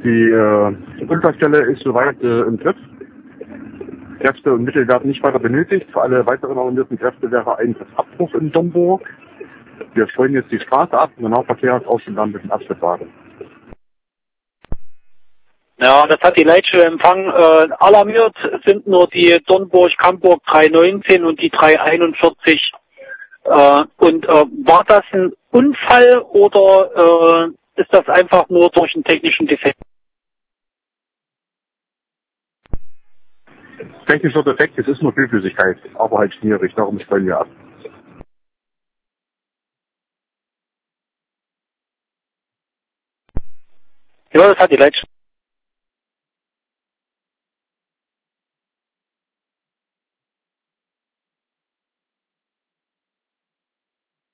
Die Unfallstelle ist soweit im Griff. Kräfte und Mittel werden nicht weiter benötigt. Für alle weiteren alarmierten Kräfte wäre ein Abbruch in Domburg. Wir steuern jetzt die Straße ab und der Nahverkehr ist ausgegangen mit dem Abschnittwagen. Ja, das hat die Leitstelle Empfang alarmiert, sind nur die Dornburg-Camburg 319 und die 341. War das ein Unfall oder ist das einfach nur durch einen technischen Defekt? Technischer Defekt, es ist nur Kühlflüssigkeit, aber halt schmierig, darum steuern wir ab. Ja, das hat die Leitstelle.